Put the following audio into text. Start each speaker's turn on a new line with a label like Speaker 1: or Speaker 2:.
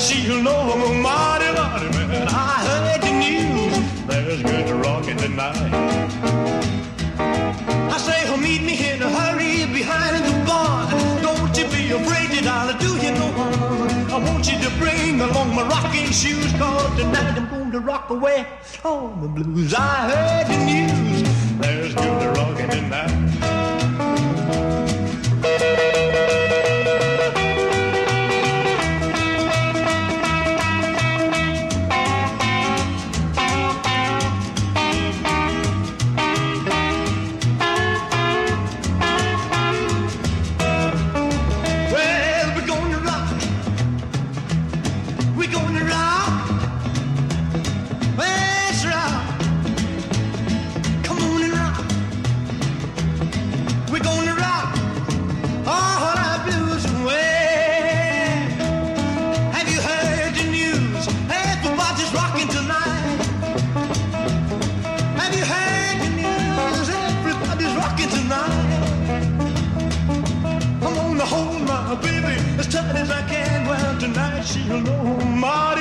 Speaker 1: she'll know I'm a mighty, mighty man. I heard the news, there's good rockin' tonight. I say, oh, meet me in a hurry behind the barn. Don't you be afraid that I'll do you no harm. I want you to bring along my rocking shoes, 'cause tonight I'm going to rock away all the blues. I heard the news, there's good rockin' tonight. Hold my baby as tight as I can. Well, tonight she'll know mighty